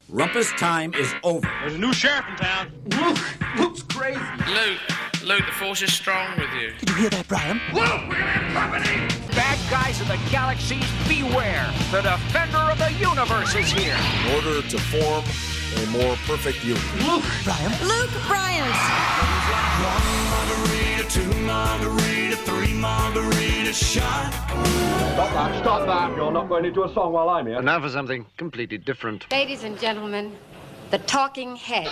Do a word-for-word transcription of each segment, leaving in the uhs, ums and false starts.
Rumpus time is over. There's a new sheriff in town. Luke! Luke's crazy. Luke, Luke, the force is strong with you. Did you hear that, Brian? Luke, we're gonna have company! Bad guys of the galaxies, beware! The defender of the universe is here! In order to form a more perfect union. Luke! Brian? Luke Bryant! One margarita, two margarita, three margarita shot. Stop that, stop that. You're not going into a song while I'm here. And now for something completely different. Ladies and gentlemen, the Talking Heads.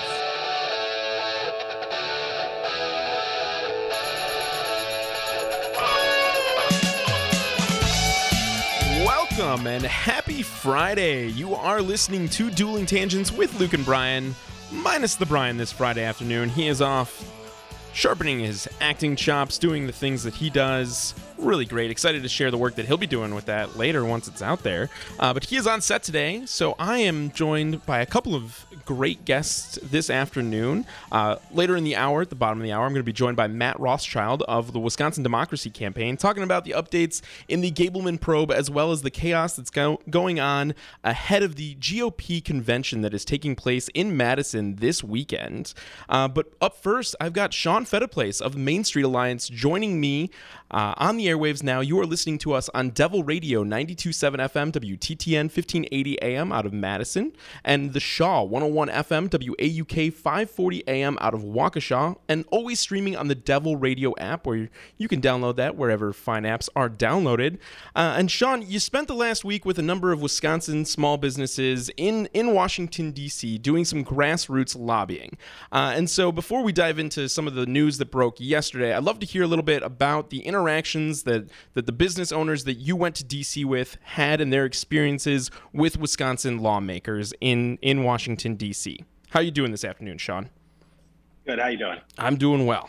Welcome and happy Friday. You are listening to Dueling Tangents with Luke and Brian, minus the Brian this Friday afternoon. He is off sharpening his acting chops, doing the things that he does. Really great. Excited to share the work that he'll be doing with that later once it's out there. Uh, but he is on set today, so I am joined by a couple of great guests this afternoon. Uh, later in the hour, at the bottom of the hour, I'm going to be joined by Matt Rothschild of the Wisconsin Democracy Campaign, talking about the updates in the Gableman probe, as well as the chaos that's go- going on ahead of the G O P convention that is taking place in Madison this weekend. Uh, but up first, I've got Sean Fettiplace of the Main Street Alliance joining me uh, on the airwaves now. You are listening to us on Devil Radio ninety-two point seven F M, W T T N fifteen eighty A M out of Madison, and the Shaw one oh one F M, W A U K five forty A M out of Waukesha, and always streaming on the Devil Radio app, where you can download that wherever fine apps are downloaded. Uh, and Sean, you spent the last week with a number of Wisconsin small businesses in, in Washington, D C, doing some grassroots lobbying. Uh, and so before we dive into some of the news that broke yesterday, I'd love to hear a little bit about the interactions that, that the business owners that you went to D C with had and their experiences with Wisconsin lawmakers in, in Washington, D C. How are you doing this afternoon, Sean? Good. How you doing? I'm doing well.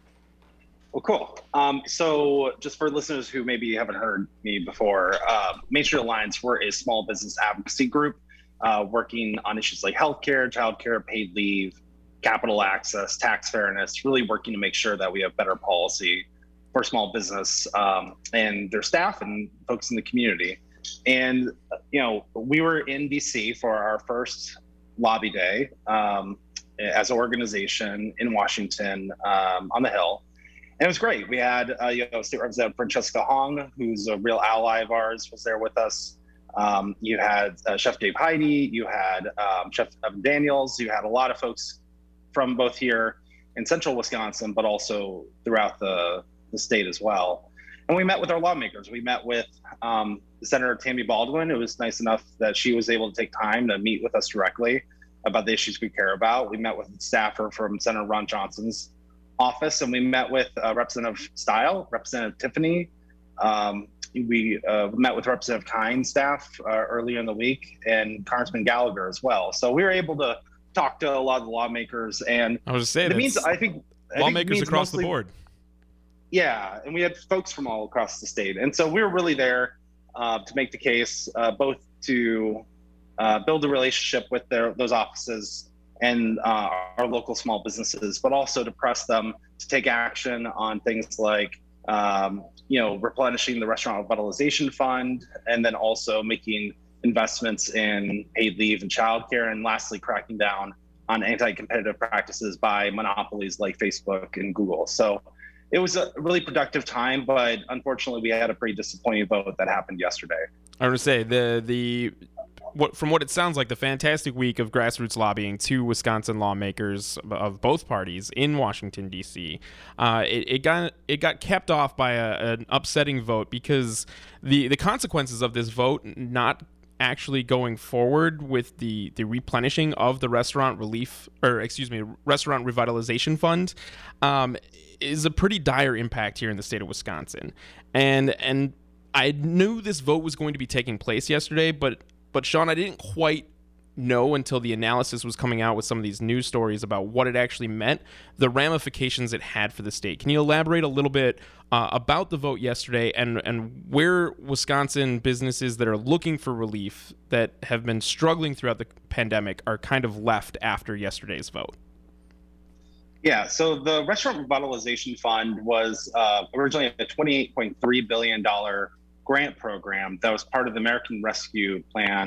Well, cool. Um, so just for listeners who maybe haven't heard me before, uh, Main Street Alliance, we're a small business advocacy group uh, working on issues like healthcare, childcare, paid leave, capital access, tax fairness, really working to make sure that we have better policy for small business um, and their staff and folks in the community. And, you know, we were in D C for our first lobby day um, as an organization in Washington um, on the Hill. And it was great. We had, uh, you know, State Representative Francesca Hong, who's a real ally of ours, was there with us. Um, you had uh, Chef Dave Heide, you had um, Chef Evan Daniels, you had a lot of folks from both here in central Wisconsin, but also throughout the, the state as well. And we met with our lawmakers. We met with um, Senator Tammy Baldwin. It was nice enough that she was able to take time to meet with us directly about the issues we care about. We met with a staffer from Senator Ron Johnson's office, and we met with uh, Representative Stile, Representative Tiffany. Um, we uh, met with Representative Kine's staff uh, earlier in the week, and Congressman Gallagher as well. So we were able to talk to a lot of the lawmakers, and I was just saying, it means I think I lawmakers think across mostly, the board. Yeah, and we had folks from all across the state, and so we were really there uh, to make the case, uh, both to uh, build a relationship with their those offices and uh, our local small businesses, but also to press them to take action on things like, um, you know, replenishing the restaurant revitalization fund, and then also making investments in paid leave and childcare, and lastly, cracking down on anti-competitive practices by monopolies like Facebook and Google. So it was a really productive time, but unfortunately, we had a pretty disappointing vote that happened yesterday. I want to say the the what from what it sounds like, the fantastic week of grassroots lobbying to Wisconsin lawmakers of both parties in Washington, D C. Uh, it, it got it got capped off by a, an upsetting vote, because the the consequences of this vote not actually going forward with the the replenishing of the restaurant relief or excuse me restaurant revitalization fund um, is a pretty dire impact here in the state of Wisconsin. And and I knew this vote was going to be taking place yesterday, but but Sean, I didn't quite know until the analysis was coming out with some of these news stories about what it actually meant, the ramifications it had for the state. Can you elaborate a little bit uh, about the vote yesterday, and, and where Wisconsin businesses that are looking for relief that have been struggling throughout the pandemic are kind of left after yesterday's vote? Yeah, so the Restaurant Revitalization Fund was uh, originally a twenty-eight point three billion dollars grant program that was part of the American Rescue Plan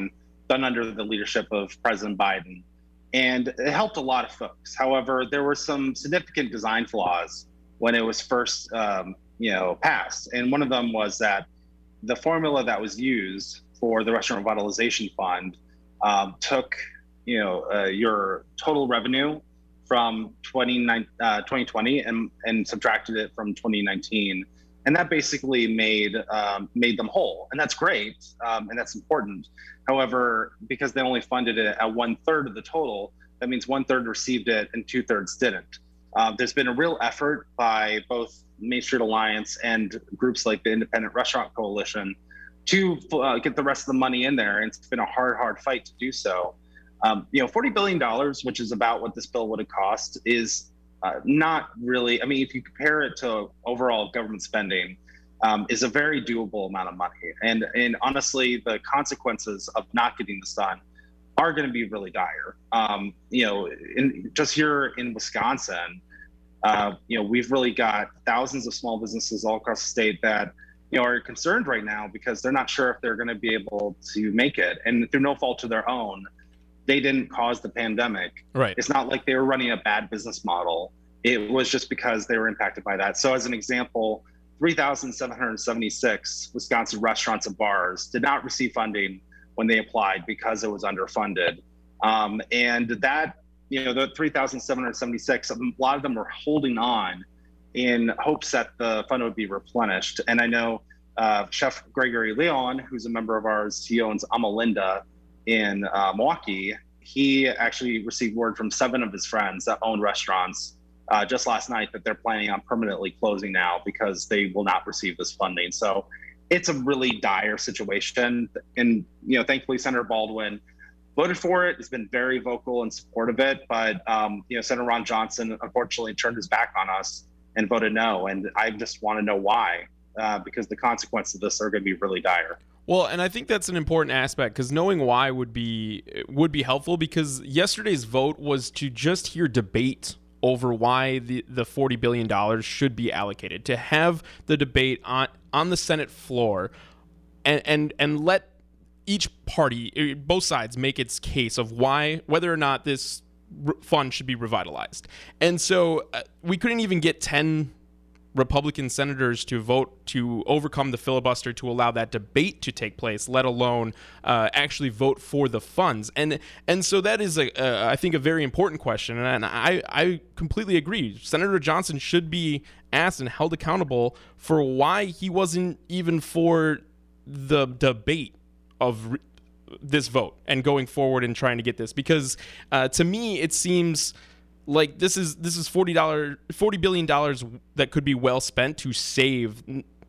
done under the leadership of President Biden. And it helped a lot of folks. However, there were some significant design flaws when it was first, um, you know, passed. And one of them was that the formula that was used for the Restaurant Revitalization Fund um, took, you know, uh, your total revenue from twenty twenty and, and subtracted it from twenty nineteen. And that basically made um, made them whole. And that's great, um, and that's important. However, because they only funded it at one third of the total, that means one third received it and two thirds didn't. Uh, there's been a real effort by both Main Street Alliance and groups like the Independent Restaurant Coalition to uh, get the rest of the money in there. And it's been a hard, hard fight to do so. Um, you know, forty billion dollars, which is about what this bill would have cost, is uh, not really, I mean, if you compare it to overall government spending, um, is a very doable amount of money. And, and honestly, the consequences of not getting this done are going to be really dire. Um, you know, in, just here in Wisconsin, uh, you know, we've really got thousands of small businesses all across the state that, you know, are concerned right now because they're not sure if they're going to be able to make it. And through no fault of their own, they didn't cause the pandemic. Right. It's not like they were running a bad business model. It was just because they were impacted by that. So as an example, three thousand seven hundred seventy-six Wisconsin restaurants and bars did not receive funding when they applied because it was underfunded. Um, and that, you know, the three thousand seven hundred seventy-six, a lot of them were holding on in hopes that the fund would be replenished. And I know uh, Chef Gregory Leon, who's a member of ours, he owns Amalinda in uh, Milwaukee. He actually received word from seven of his friends that own restaurants uh, just last night that they're planning on permanently closing now because they will not receive this funding. So it's a really dire situation. And, you know, thankfully Senator Baldwin voted for it, has been very vocal in support of it. But, um, you know, Senator Ron Johnson unfortunately turned his back on us and voted no. And I just want to know why, uh, because the consequences of this are going to be really dire. Well, and I think that's an important aspect because knowing why would be would be helpful, because yesterday's vote was to just hear debate over why the, the forty billion dollars should be allocated, to have the debate on, on the Senate floor and, and, and let each party, both sides, make its case of why, whether or not this fund should be revitalized. And so uh, we couldn't even get ten Republican senators to vote to overcome the filibuster to allow that debate to take place, let alone uh, actually vote for the funds. And and so that is, a, a, I think, a very important question. And I, I completely agree. Senator Johnson should be asked and held accountable for why he wasn't even for the debate of re- this vote and going forward and trying to get this. Because uh, to me, it seems like this is this is forty dollars, forty billion dollars that could be well spent to save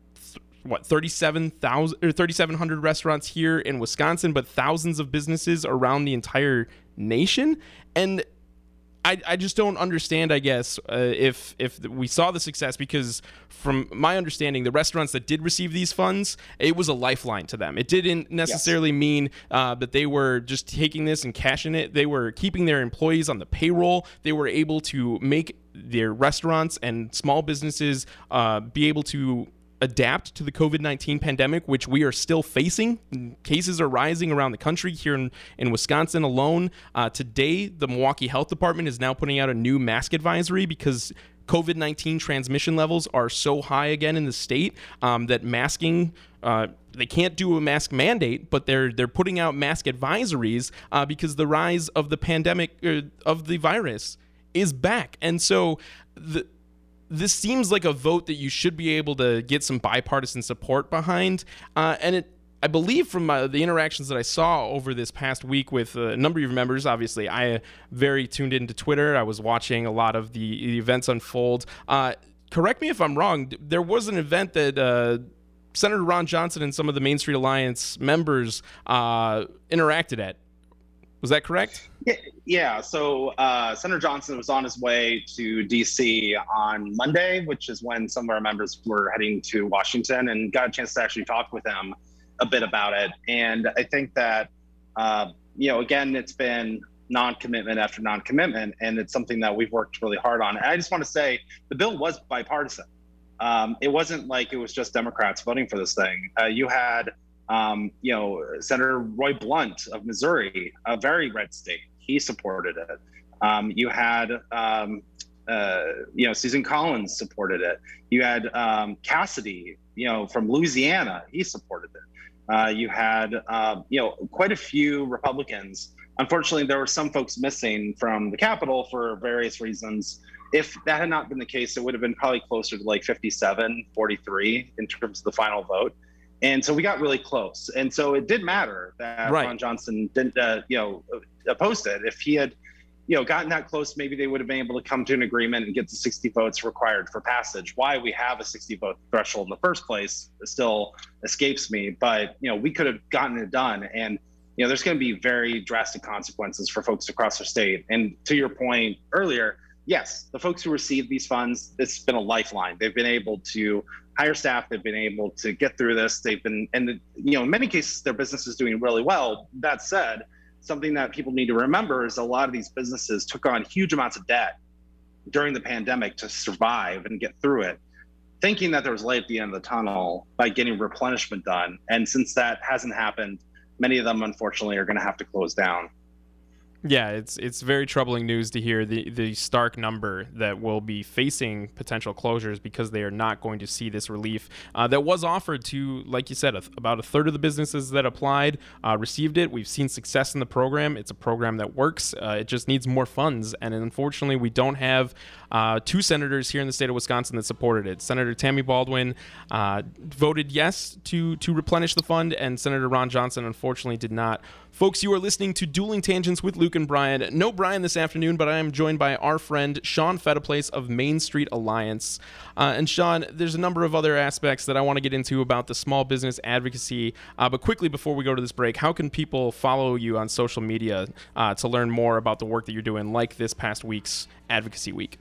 what thirty-seven thousand or thirty-seven hundred restaurants here in Wisconsin, but thousands of businesses around the entire nation. And I, I just don't understand, I guess, uh, if if we saw the success, because from my understanding, the restaurants that did receive these funds, it was a lifeline to them. It didn't necessarily yes. mean uh, that they were just taking this and cashing it. They were keeping their employees on the payroll. They were able to make their restaurants and small businesses uh, be able to adapt to the covid nineteen pandemic, which we are still facing. Cases are rising around the country. Here in, in Wisconsin alone, uh, today, the Milwaukee Health Department is now putting out a new mask advisory because covid nineteen transmission levels are so high again in the state um, that masking, uh, they can't do a mask mandate, but they're they're putting out mask advisories uh, because the rise of the pandemic, uh, of the virus is back. And so the this seems like a vote that you should be able to get some bipartisan support behind. Uh, and it, I believe from uh, the interactions that I saw over this past week with a number of your members, obviously, I uh, very tuned into Twitter. I was watching a lot of the, the events unfold. Uh, correct me if I'm wrong. There was an event that uh, Senator Ron Johnson and some of the Main Street Alliance members uh, interacted at. Was that correct? Yeah, yeah. So uh, Senator Johnson was on his way to D C on Monday, which is when some of our members were heading to Washington, and got a chance to actually talk with him a bit about it. And I think that, uh, you know, again, it's been non-commitment after non-commitment, and it's something that we've worked really hard on. And I just want to say the bill was bipartisan. Um, it wasn't like it was just Democrats voting for this thing. Uh, you had Um, you know, Senator Roy Blunt of Missouri, a very red state, he supported it. Um, you had, um, uh, you know, Susan Collins supported it. You had um, Cassidy, you know, from Louisiana, he supported it. Uh, you had, uh, you know, quite a few Republicans. Unfortunately, there were some folks missing from the Capitol for various reasons. If that had not been the case, it would have been probably closer to like fifty-seven, forty-three in terms of the final vote. And so we got really close. And so it did matter that right. Ron Johnson didn't, uh, you know, oppose it. If he had, you know, gotten that close, maybe they would have been able to come to an agreement and get the sixty votes required for passage. Why we have a sixty vote threshold in the first place still escapes me. But, you know, we could have gotten it done. And, you know, there's going to be very drastic consequences for folks across our state. And to your point earlier, yes, the folks who receive these funds, it's been a lifeline. They've been able to hire staff. They've been able to get through this. They've been, and the, you know, in many cases, their business is doing really well. That said, something that people need to remember is a lot of these businesses took on huge amounts of debt during the pandemic to survive and get through it, thinking that there was light at the end of the tunnel by getting replenishment done. And since that hasn't happened, many of them, unfortunately, are going to have to close down. Yeah, it's it's very troubling news to hear the, the stark number that will be facing potential closures because they are not going to see this relief uh, that was offered to, like you said, a, about a third of the businesses that applied uh, received it. We've seen success in the program. It's a program that works. Uh, it just needs more funds. And unfortunately, we don't have uh, two senators here in the state of Wisconsin that supported it. Senator Tammy Baldwin uh, voted yes to, to replenish the fund, and Senator Ron Johnson, unfortunately, did not. Folks, you are listening to Dueling Tangents with Luke and Brian. No Brian this afternoon, but I am joined by our friend Sean Fettiplace of Main Street Alliance. Uh, and Sean, there's a number of other aspects that I want to get into about the small business advocacy. Uh, but quickly, before we go to this break, how can people follow you on social media uh, to learn more about the work that you're doing, like this past week's Advocacy Week?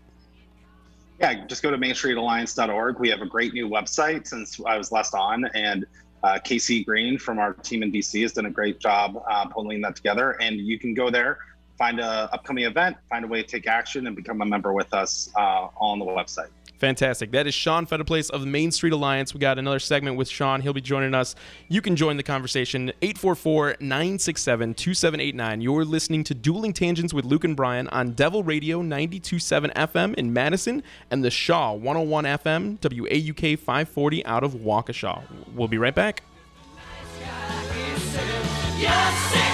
Yeah, just go to main street alliance dot org. We have a great new website since I was last on, and Uh, Casey Green from our team in D C has done a great job uh, pulling that together. And you can go there, find an upcoming event, find a way to take action, and become a member with us uh, on the website. Fantastic. That is Sean Fettiplace of the Main Street Alliance. We got another segment with Sean. He'll be joining us. You can join the conversation. eight four four, nine six seven, two seven eight nine. You're listening to Dueling Tangents with Luke and Brian on Devil Radio ninety-two point seven F M in Madison and the Shaw one oh one F M, W A U K five forty out of Waukesha. We'll be right back. Yes,